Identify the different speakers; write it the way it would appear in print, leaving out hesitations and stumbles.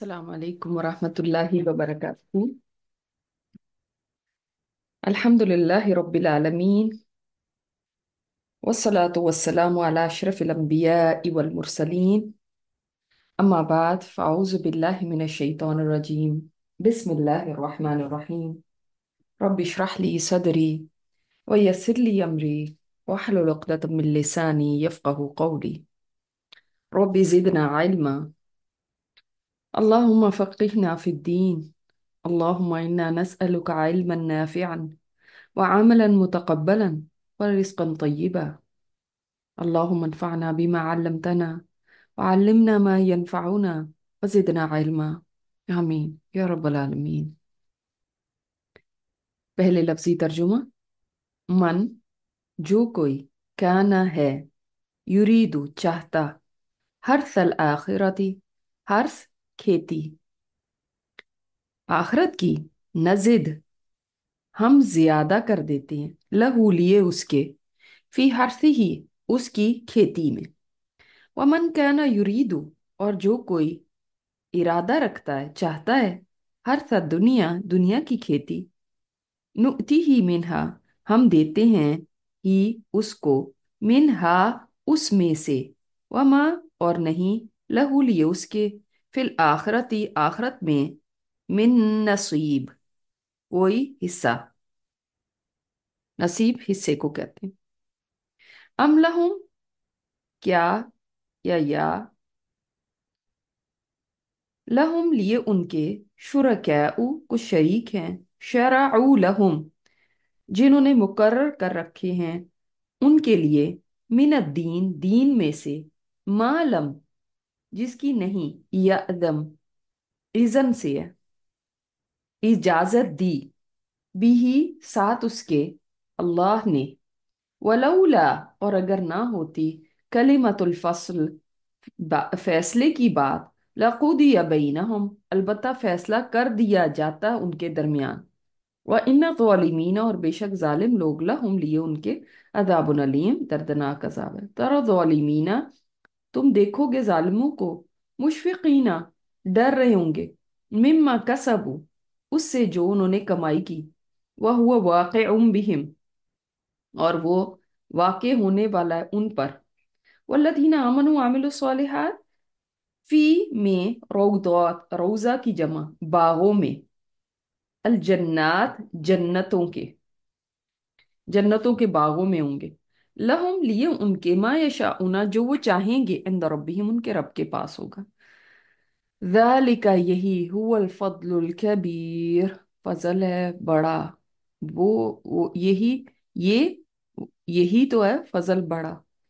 Speaker 1: السلام علیکم ورحمۃ اللہ وبرکاتہ۔ الحمد للہ رب العالمین، والصلاة والسلام على أشرف الأنبياء والمرسلين، أما بعد فأعوذ بالله من الشيطان الرجيم، بسم الله الرحمن الرحيم، رب اشرح لي صدري ويسر لي أمري واحلل عقدة من لساني يفقه قولي، رب زدنا علما، اللهم فقهنا في الدين، اللهم إنا نسألك علما نافعا وعملا متقبلا ورزقا طيبا، اللهم انفعنا بما علمتنا وعلمنا ما ينفعنا وزدنا علما، آمین یا رب العالمین۔ پہلے لفظی ترجمہ: من، جو کوئی، کانا ہے، یریدو چاہتا، حرث الآخرتی، حرث کھیتی، آخرت کی، نزد ہم زیادہ کر دیتے ہیں، لہو لیے اس کے، فی حرثی ہی اس کی کھیتی میں، ومن کانا یریدو اور جو کوئی ارادہ رکھتا ہے، چاہتا ہے، حرث دنیا دنیا کی کھیتی، نؤتی ہی منہا ہم دیتے ہیں، ہی اس کو، منہا اس میں سے، وما اور نہیں، لہو لیے اس کے، فی الآخرتی آخرت میں، من نصیب کوئی حصہ، نصیب حصے کو کہتے ہیں۔ ام لہم کیا، یا لہم لیے ان کے، شرکاء کچھ شریک ہیں، شرعوا لہم جنہوں نے مقرر کر رکھے ہیں ان کے لیے، من الدین دین میں سے، ما لم جس کی نہیں، یأذن اذن سے ہے، اجازت دی، بھی ساتھ اس کے، اللہ نے، ولولا اور اگر نہ ہوتی، کلمۃ الفصل فیصلے کی بات، لقضی بینہم البتہ فیصلہ کر دیا جاتا ان کے درمیان، وَإِنَّ الظَّالِمِينَ اور بے شک ظالم لوگ، لہم لیے ان کے، عذاب علیم دردناک عذاب ہے۔ ترى ظالمین تم دیکھو گے ظالموں کو، مشفقین ڈر رہے ہوں گے، مما کسبوا اس سے جو انہوں نے کمائی کی، وَهُوَ وَاقِعٌ بِهِمْ اور وہ واقع ہونے والا ہے ان پر، والذین آمنوا وعملوا الصالحات فی میں روضات روضہ کی جمع باغوں میں، الجنات جنتوں کے، جنتوں کے باغوں میں ہوں گے، لہم لیے ان کے، ما یشاؤون جو وہ چاہیں گے، عند ربہم ان کے رب کے پاس ہوگا، ذالک یہی، هو الفضل الکبیر فضل ہے بڑا، وہ یہی، یہ یہی تو ہے فضل بڑا،